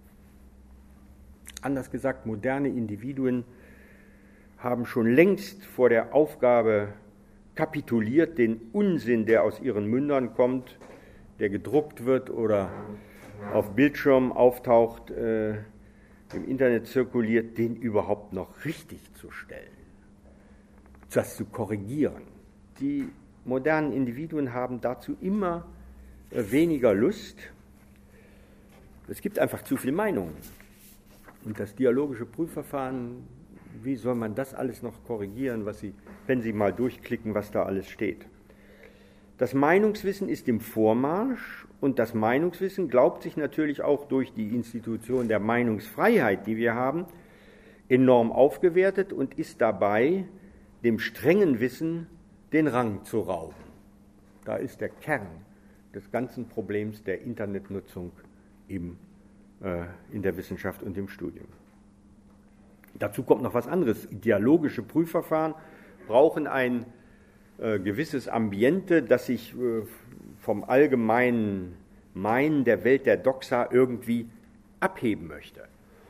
Anders gesagt, moderne Individuen haben schon längst vor der Aufgabe kapituliert, den Unsinn, der aus ihren Mündern kommt, der gedruckt wird oder auf Bildschirmen auftaucht, äh, im Internet zirkuliert, den überhaupt noch richtig zu stellen, das zu korrigieren. Die modernen Individuen haben dazu immer äh, weniger Lust. Es gibt einfach zu viele Meinungen. Und das dialogische Prüfverfahren, wie soll man das alles noch korrigieren, was Sie, wenn Sie mal durchklicken, was da alles steht? Das Meinungswissen ist im Vormarsch und das Meinungswissen glaubt sich natürlich auch durch die Institution der Meinungsfreiheit, die wir haben, enorm aufgewertet und ist dabei, dem strengen Wissen den Rang zu rauben. Da ist der Kern des ganzen Problems der Internetnutzung im, äh, in der Wissenschaft und im Studium. Dazu kommt noch was anderes. Dialogische Prüfverfahren brauchen ein äh, gewisses Ambiente, das sich äh, vom allgemeinen Meinen der Welt der Doxa irgendwie abheben möchte.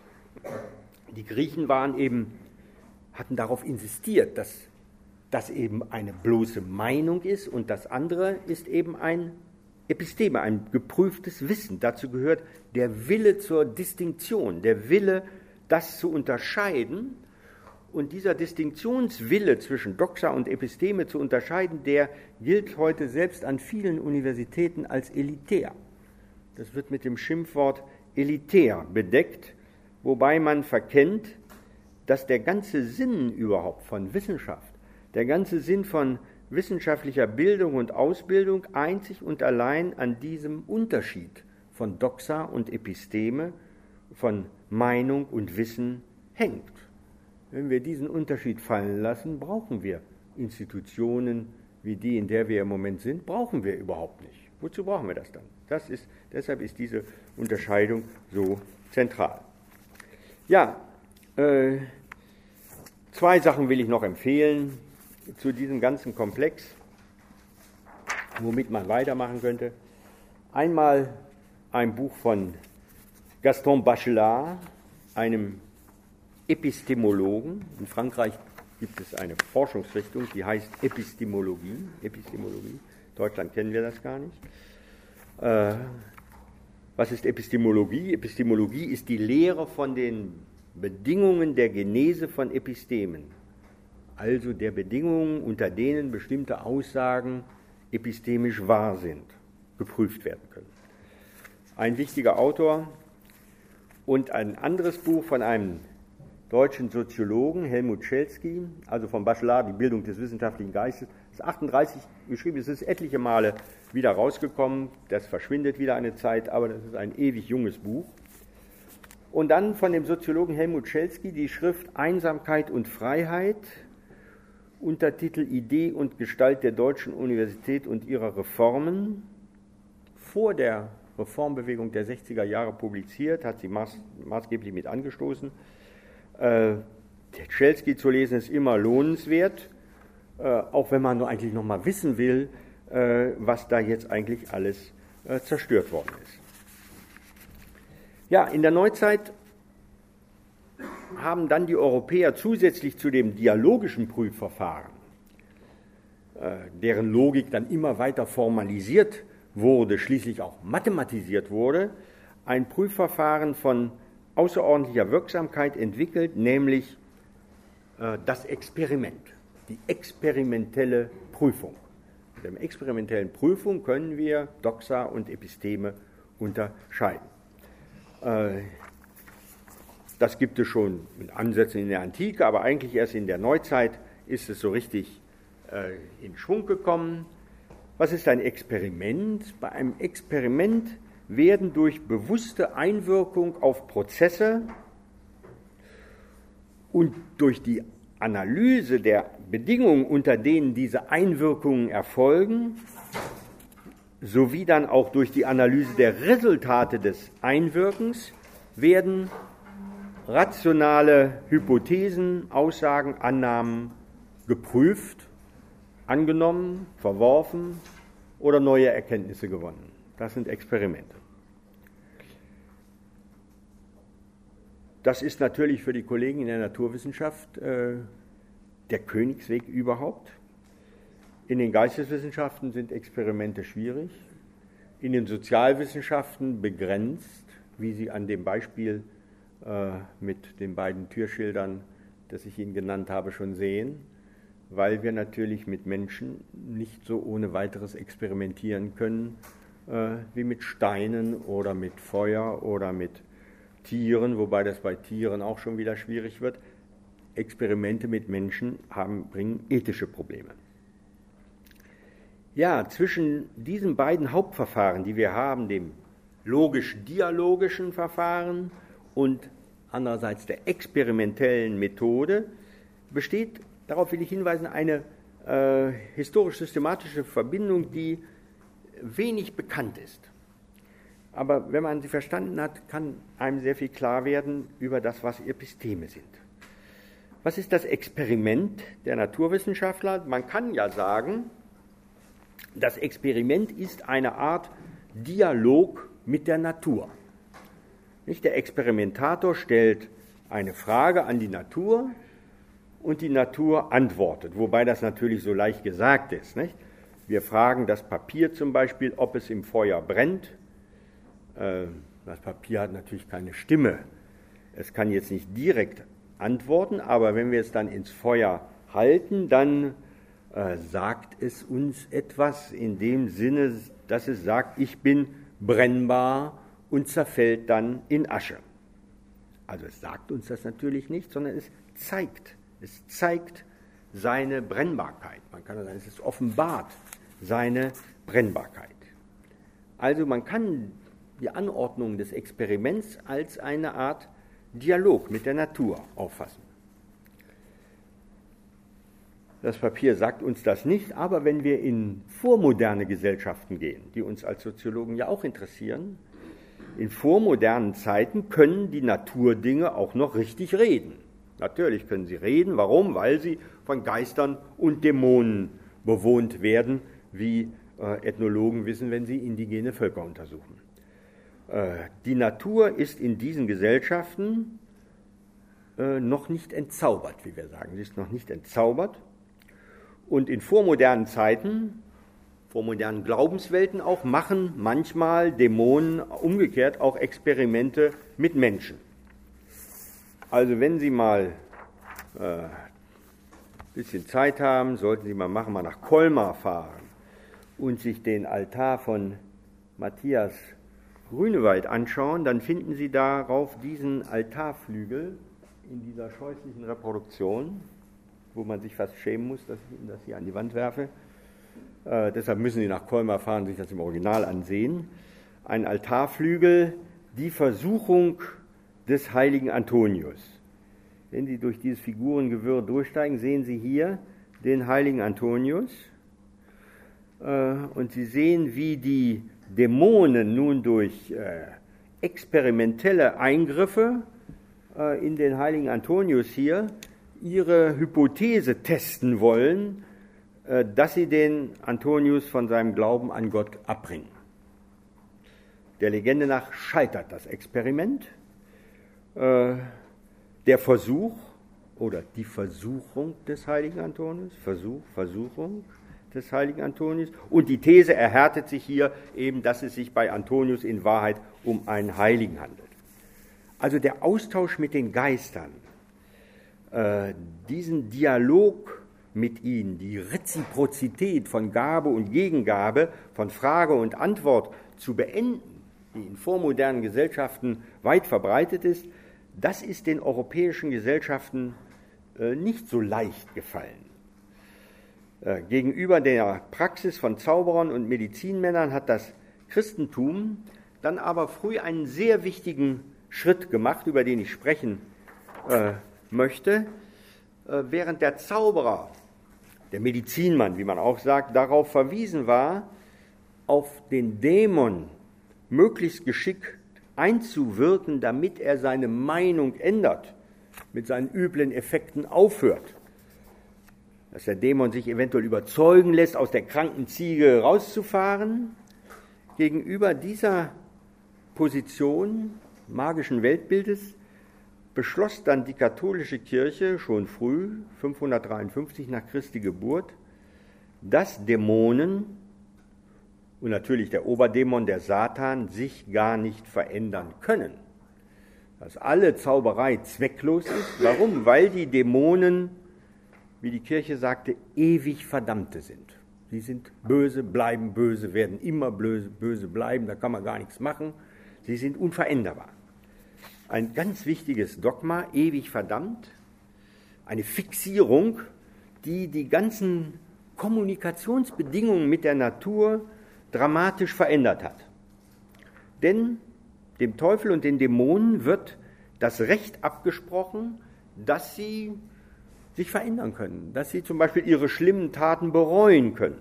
Die Griechen waren eben, hatten darauf insistiert, dass das eben eine bloße Meinung ist und das andere ist eben ein Episteme, ein geprüftes Wissen. Dazu gehört der Wille zur Distinktion, der Wille, das zu unterscheiden. Und dieser Distinktionswille zwischen Doxa und Episteme zu unterscheiden, der gilt heute selbst an vielen Universitäten als elitär. Das wird mit dem Schimpfwort elitär bedeckt, wobei man verkennt, dass der ganze Sinn überhaupt von Wissenschaft, der ganze Sinn von wissenschaftlicher Bildung und Ausbildung einzig und allein an diesem Unterschied von Doxa und Episteme, von Meinung und Wissen hängt. Wenn wir diesen Unterschied fallen lassen, brauchen wir Institutionen wie die, in der wir im Moment sind, brauchen wir überhaupt nicht. Wozu brauchen wir das dann? Das ist, deshalb ist diese Unterscheidung so zentral. Ja, äh, zwei Sachen will ich noch empfehlen zu diesem ganzen Komplex, womit man weitermachen könnte. Einmal ein Buch von Gaston Bachelard, einem Epistemologen. In Frankreich gibt es eine Forschungsrichtung, die heißt Epistemologie. Epistemologie. In Deutschland kennen wir das gar nicht. Äh, was ist Epistemologie? Epistemologie ist die Lehre von den Bedingungen der Genese von Epistemen, also der Bedingungen, unter denen bestimmte Aussagen epistemisch wahr sind, geprüft werden können. Ein wichtiger Autor. Und ein anderes Buch von einem deutschen Soziologen, Helmut Schelsky, also von Bachelard, die Bildung des wissenschaftlichen Geistes, ist achtunddreißig geschrieben, es ist etliche Male wieder rausgekommen, das verschwindet wieder eine Zeit, aber das ist ein ewig junges Buch. Und dann von dem Soziologen Helmut Schelsky die Schrift Einsamkeit und Freiheit, Untertitel Idee und Gestalt der deutschen Universität und ihrer Reformen, vor der Reformbewegung der sechziger Jahre publiziert, hat sie maß, maßgeblich mit angestoßen. Äh, der Schelsky zu lesen ist immer lohnenswert, äh, auch wenn man nur eigentlich noch mal wissen will, äh, was da jetzt eigentlich alles äh, zerstört worden ist. Ja, in der Neuzeit haben dann die Europäer zusätzlich zu dem dialogischen Prüfverfahren, äh, deren Logik dann immer weiter formalisiert wurde, schließlich auch mathematisiert wurde, ein Prüfverfahren von außerordentlicher Wirksamkeit entwickelt, nämlich äh, das Experiment, die experimentelle Prüfung. Mit der experimentellen Prüfung können wir Doxa und Episteme unterscheiden. Äh, das gibt es schon mit Ansätzen in der Antike, aber eigentlich erst in der Neuzeit ist es so richtig äh, in Schwung gekommen. Was ist ein Experiment? Bei einem Experiment werden durch bewusste Einwirkung auf Prozesse und durch die Analyse der Bedingungen, unter denen diese Einwirkungen erfolgen, sowie dann auch durch die Analyse der Resultate des Einwirkens, werden rationale Hypothesen, Aussagen, Annahmen geprüft, angenommen, verworfen oder neue Erkenntnisse gewonnen. Das sind Experimente. Das ist natürlich für die Kollegen in der Naturwissenschaft äh, der Königsweg überhaupt. In den Geisteswissenschaften sind Experimente schwierig, in den Sozialwissenschaften begrenzt, wie Sie an dem Beispiel äh, mit den beiden Türschildern, das ich Ihnen genannt habe, schon sehen, weil wir natürlich mit Menschen nicht so ohne weiteres experimentieren können, äh, wie mit Steinen oder mit Feuer oder mit Tieren, wobei das bei Tieren auch schon wieder schwierig wird. Experimente mit Menschen haben, bringen ethische Probleme. Ja, zwischen diesen beiden Hauptverfahren, die wir haben, dem logisch-dialogischen Verfahren und andererseits der experimentellen Methode, besteht, darauf will ich hinweisen, eine äh, historisch-systematische Verbindung, die wenig bekannt ist. Aber wenn man sie verstanden hat, kann einem sehr viel klar werden über das, was Episteme sind. Was ist das Experiment der Naturwissenschaftler? Man kann ja sagen, das Experiment ist eine Art Dialog mit der Natur. Nicht? Der Experimentator stellt eine Frage an die Natur und die Natur antwortet, wobei das natürlich so leicht gesagt ist. Nicht? Wir fragen das Papier zum Beispiel, ob es im Feuer brennt. Das Papier hat natürlich keine Stimme. Es kann jetzt nicht direkt antworten, aber wenn wir es dann ins Feuer halten, dann äh, sagt es uns etwas in dem Sinne, dass es sagt, ich bin brennbar und zerfällt dann in Asche. Also es sagt uns das natürlich nicht, sondern es zeigt, es zeigt seine Brennbarkeit. Man kann sagen, es offenbart seine Brennbarkeit. Also man kann die Anordnung des Experiments als eine Art Dialog mit der Natur auffassen. Das Papier sagt uns das nicht, aber wenn wir in vormoderne Gesellschaften gehen, die uns als Soziologen ja auch interessieren, in vormodernen Zeiten können die Naturdinge auch noch richtig reden. Natürlich können sie reden. Warum? Weil sie von Geistern und Dämonen bewohnt werden, wie äh, Ethnologen wissen, wenn sie indigene Völker untersuchen. Die Natur ist in diesen Gesellschaften noch nicht entzaubert, wie wir sagen. Sie ist noch nicht entzaubert. Und in vormodernen Zeiten, vormodernen Glaubenswelten auch, machen manchmal Dämonen umgekehrt auch Experimente mit Menschen. Also wenn Sie mal ein äh, bisschen Zeit haben, sollten Sie mal machen, mal nach Colmar fahren und sich den Altar von Matthias Grünewald anschauen, dann finden Sie darauf diesen Altarflügel in dieser scheußlichen Reproduktion, wo man sich fast schämen muss, dass ich Ihnen das hier an die Wand werfe. Äh, deshalb müssen Sie nach Colmar fahren und sich das im Original ansehen. Ein Altarflügel, die Versuchung des heiligen Antonius. Wenn Sie durch dieses Figurengewirr durchsteigen, sehen Sie hier den heiligen Antonius äh, und Sie sehen, wie die Dämonen nun durch äh, experimentelle Eingriffe äh, in den heiligen Antonius hier ihre Hypothese testen wollen, äh, dass sie den Antonius von seinem Glauben an Gott abbringen. Der Legende nach scheitert das Experiment. Äh, der Versuch oder die Versuchung des heiligen Antonius, Versuch, Versuchung, des heiligen Antonius. Und die These erhärtet sich hier eben, dass es sich bei Antonius in Wahrheit um einen Heiligen handelt. Also der Austausch mit den Geistern äh, diesen Dialog mit ihnen, die Reziprozität von Gabe und Gegengabe, von Frage und Antwort zu beenden, die in vormodernen Gesellschaften weit verbreitet ist, das ist den europäischen Gesellschaften äh, nicht so leicht gefallen. Äh, gegenüber der Praxis von Zauberern und Medizinmännern hat das Christentum dann aber früh einen sehr wichtigen Schritt gemacht, über den ich sprechen äh, möchte, äh, während der Zauberer, der Medizinmann, wie man auch sagt, darauf verwiesen war, auf den Dämon möglichst geschickt einzuwirken, damit er seine Meinung ändert, mit seinen üblen Effekten aufhört, dass der Dämon sich eventuell überzeugen lässt, aus der kranken Ziege rauszufahren. Gegenüber dieser Position magischen Weltbildes beschloss dann die katholische Kirche schon früh, fünfhundertdreiundfünfzig nach Christi Geburt, dass Dämonen und natürlich der Oberdämon, der Satan, sich gar nicht verändern können. Dass alle Zauberei zwecklos ist. Warum? Weil die Dämonen, wie die Kirche sagte, ewig Verdammte sind. Sie sind böse, bleiben böse, werden immer böse, böse bleiben, da kann man gar nichts machen. Sie sind unveränderbar. Ein ganz wichtiges Dogma, ewig verdammt, eine Fixierung, die die ganzen Kommunikationsbedingungen mit der Natur dramatisch verändert hat. Denn dem Teufel und den Dämonen wird das Recht abgesprochen, dass sie sich verändern können, dass sie zum Beispiel ihre schlimmen Taten bereuen können.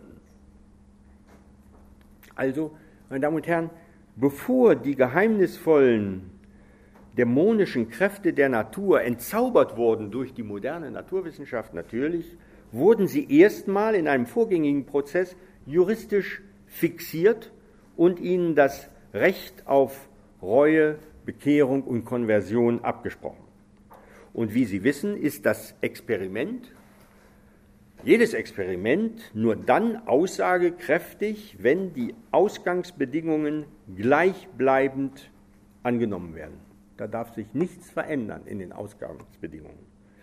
Also, meine Damen und Herren, bevor die geheimnisvollen dämonischen Kräfte der Natur entzaubert wurden durch die moderne Naturwissenschaft natürlich, wurden sie erstmal in einem vorgängigen Prozess juristisch fixiert und ihnen das Recht auf Reue, Bekehrung und Konversion abgesprochen. Und wie Sie wissen, ist das Experiment, jedes Experiment, nur dann aussagekräftig, wenn die Ausgangsbedingungen gleichbleibend angenommen werden. Da darf sich nichts verändern in den Ausgangsbedingungen.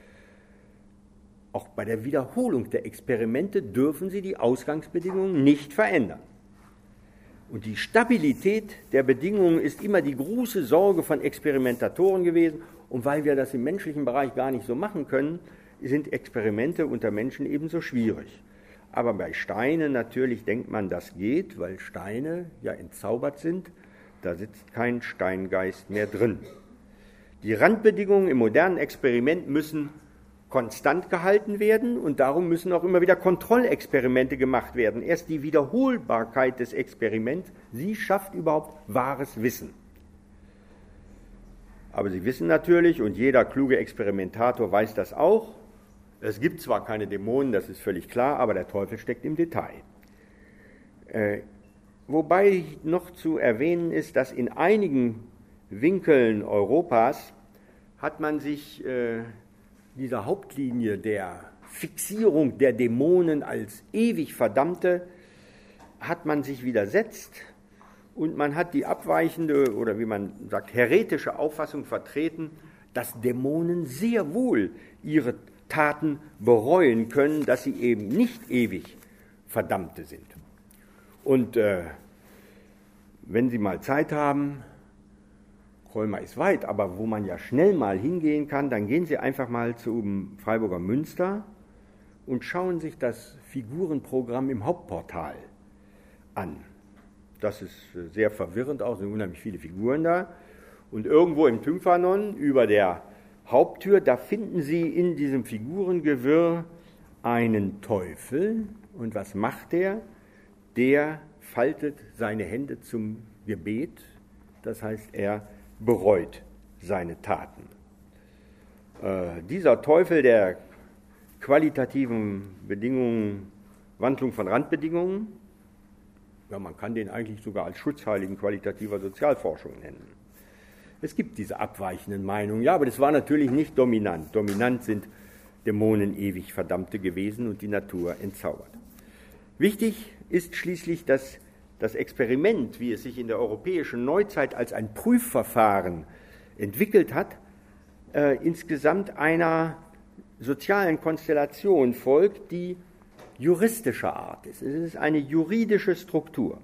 Auch bei der Wiederholung der Experimente dürfen Sie die Ausgangsbedingungen nicht verändern. Und die Stabilität der Bedingungen ist immer die große Sorge von Experimentatoren gewesen. Und weil wir das im menschlichen Bereich gar nicht so machen können, sind Experimente unter Menschen ebenso schwierig. Aber bei Steinen natürlich denkt man, das geht, weil Steine ja entzaubert sind. Da sitzt kein Steingeist mehr drin. Die Randbedingungen im modernen Experiment müssen konstant gehalten werden und darum müssen auch immer wieder Kontrollexperimente gemacht werden. Erst die Wiederholbarkeit des Experiments, sie schafft überhaupt wahres Wissen. Aber Sie wissen natürlich, und jeder kluge Experimentator weiß das auch, es gibt zwar keine Dämonen, das ist völlig klar, aber der Teufel steckt im Detail. Äh, wobei noch zu erwähnen ist, dass in einigen Winkeln Europas hat man sich äh, dieser Hauptlinie der Fixierung der Dämonen als ewig Verdammte, hat man sich widersetzt und man hat die abweichende oder wie man sagt häretische Auffassung vertreten, dass Dämonen sehr wohl ihre Taten bereuen können, dass sie eben nicht ewig Verdammte sind. Und äh, wenn Sie mal Zeit haben, Colmar ist weit, aber wo man ja schnell mal hingehen kann, dann gehen Sie einfach mal zum Freiburger Münster und schauen sich das Figurenprogramm im Hauptportal an. Das ist sehr verwirrend auch, es sind unheimlich viele Figuren da. Und irgendwo im Tymphanon über der Haupttür, da finden Sie in diesem Figurengewirr einen Teufel. Und was macht der? Der faltet seine Hände zum Gebet, das heißt, er bereut seine Taten. Äh, dieser Teufel der qualitativen Bedingungen, Wandlung von Randbedingungen, ja, man kann den eigentlich sogar als Schutzheiligen qualitativer Sozialforschung nennen. Es gibt diese abweichenden Meinungen, ja, aber das war natürlich nicht dominant. Dominant sind Dämonen ewig Verdammte gewesen und die Natur entzaubert. Wichtig ist schließlich, dass das Experiment, wie es sich in der europäischen Neuzeit als ein Prüfverfahren entwickelt hat, äh, insgesamt einer sozialen Konstellation folgt, die juristischer Art ist. Es ist eine juridische Struktur.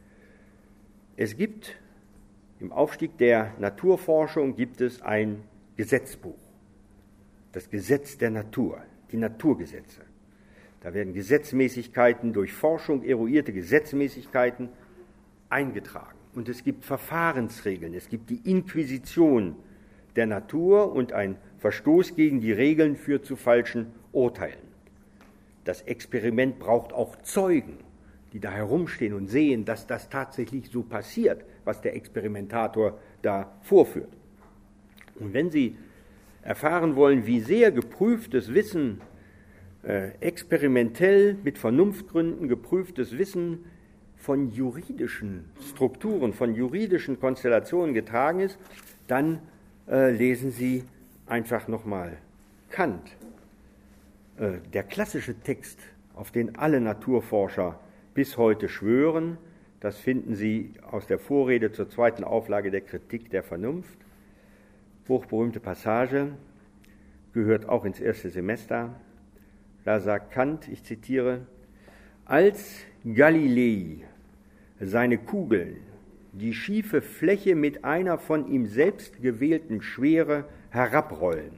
Es gibt im Aufstieg der Naturforschung gibt es ein Gesetzbuch, das Gesetz der Natur, die Naturgesetze. Da werden Gesetzmäßigkeiten, durch Forschung eruierte Gesetzmäßigkeiten eingetragen. Und es gibt Verfahrensregeln, es gibt die Inquisition der Natur und ein Verstoß gegen die Regeln führt zu falschen Urteilen. Das Experiment braucht auch Zeugen, die da herumstehen und sehen, dass das tatsächlich so passiert, was der Experimentator da vorführt. Und wenn Sie erfahren wollen, wie sehr geprüftes Wissen, äh, experimentell mit Vernunftgründen geprüftes Wissen von juridischen Strukturen, von juridischen Konstellationen getragen ist, dann äh, lesen Sie einfach nochmal Kant. Äh, der klassische Text, auf den alle Naturforscher bis heute schwören, das finden Sie aus der Vorrede zur zweiten Auflage der Kritik der Vernunft. Hochberühmte Passage, gehört auch ins erste Semester. Da sagt Kant, ich zitiere, als Galilei seine Kugeln, die schiefe Fläche mit einer von ihm selbst gewählten Schwere herabrollen.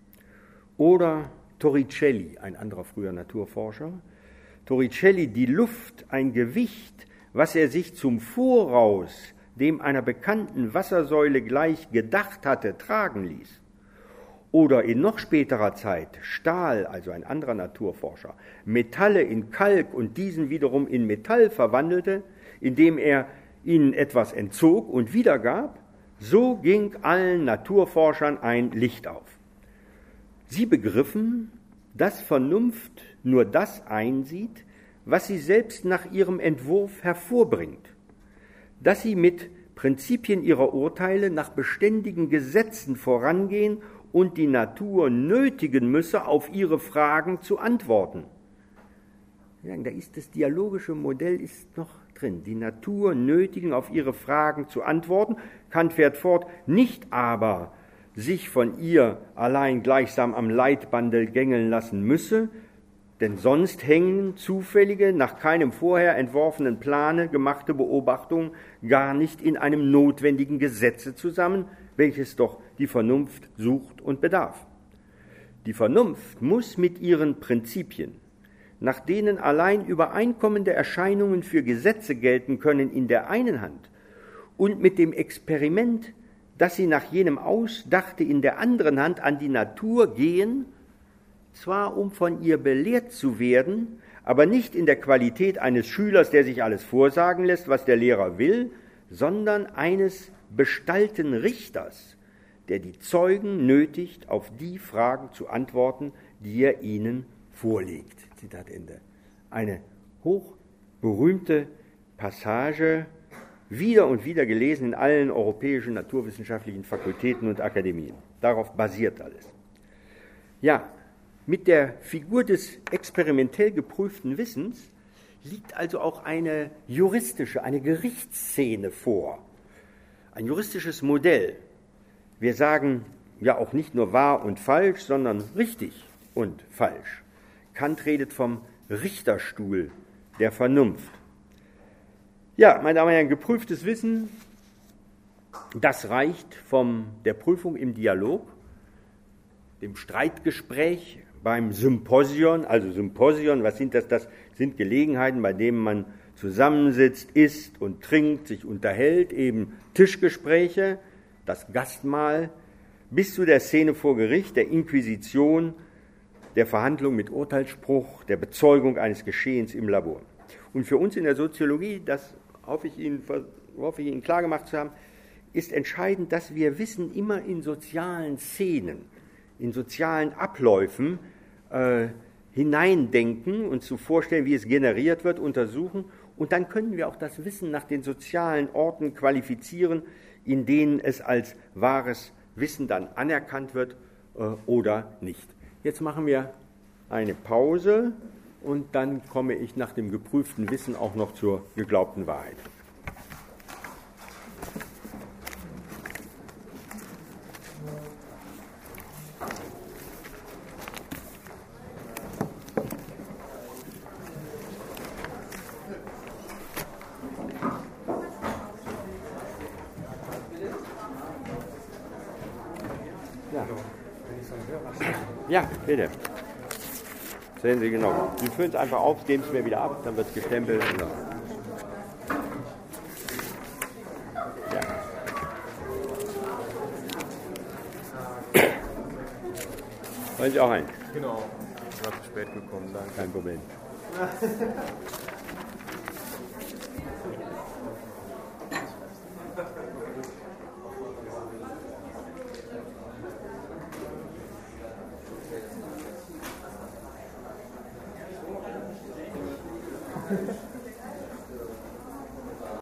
Oder Torricelli, ein anderer früher Naturforscher, Torricelli die Luft, ein Gewicht, was er sich zum Voraus dem einer bekannten Wassersäule gleich gedacht hatte, tragen ließ. Oder in noch späterer Zeit Stahl, also ein anderer Naturforscher, Metalle in Kalk und diesen wiederum in Metall verwandelte, indem er ihnen etwas entzog und wiedergab, so ging allen Naturforschern ein Licht auf. Sie begriffen, dass Vernunft nur das einsieht, was sie selbst nach ihrem Entwurf hervorbringt, dass sie mit Prinzipien ihrer Urteile nach beständigen Gesetzen vorangehen und die Natur nötigen müsse, auf ihre Fragen zu antworten. Ja, da ist das dialogische Modell ist noch drin. Die Natur nötigen, auf ihre Fragen zu antworten. Kant fährt fort, nicht aber sich von ihr allein gleichsam am Leitbande gängeln lassen müsse, denn sonst hängen zufällige, nach keinem vorher entworfenen Plane gemachte Beobachtungen gar nicht in einem notwendigen Gesetze zusammen, welches doch die Vernunft sucht und bedarf. Die Vernunft muss mit ihren Prinzipien, nach denen allein übereinkommende Erscheinungen für Gesetze gelten können, in der einen Hand und mit dem Experiment, das sie nach jenem ausdachte, in der anderen Hand an die Natur gehen, zwar um von ihr belehrt zu werden, aber nicht in der Qualität eines Schülers, der sich alles vorsagen lässt, was der Lehrer will, sondern eines bestallten Richters, der die Zeugen nötigt, auf die Fragen zu antworten, die er ihnen vorlegt. Zitat Ende. Eine hochberühmte Passage, wieder und wieder gelesen in allen europäischen naturwissenschaftlichen Fakultäten und Akademien. Darauf basiert alles. Ja, mit der Figur des experimentell geprüften Wissens liegt also auch eine juristische, eine Gerichtsszene vor. Ein juristisches Modell. Wir sagen ja auch nicht nur wahr und falsch, sondern richtig und falsch. Kant redet vom Richterstuhl der Vernunft. Ja, meine Damen und Herren, geprüftes Wissen, das reicht von der Prüfung im Dialog, dem Streitgespräch, beim Symposion, also Symposion, was sind das? Das sind Gelegenheiten, bei denen man zusammensitzt, isst und trinkt, sich unterhält, eben Tischgespräche, das Gastmahl, bis zu der Szene vor Gericht, der Inquisition, der Verhandlung mit Urteilsspruch, der Bezeugung eines Geschehens im Labor. Und für uns in der Soziologie, das hoffe ich Ihnen, hoffe ich Ihnen klargemacht zu haben, ist entscheidend, dass wir Wissen immer in sozialen Szenen, in sozialen Abläufen äh, hineindenken und zu vorstellen, wie es generiert wird, untersuchen. Und dann können wir auch das Wissen nach den sozialen Orten qualifizieren, in denen es als wahres Wissen dann anerkannt wird äh, oder nicht. Jetzt machen wir eine Pause und dann komme ich nach dem geprüften Wissen auch noch zur geglaubten Wahrheit. Ja, bitte. Sehen Sie genau. Sie füllen es einfach auf, geben es mir wieder ab, dann wird es gestempelt. So. Ja. Wollen Sie auch ein? Genau. Ich war zu spät gekommen, danke. Kein Problem. Thank you.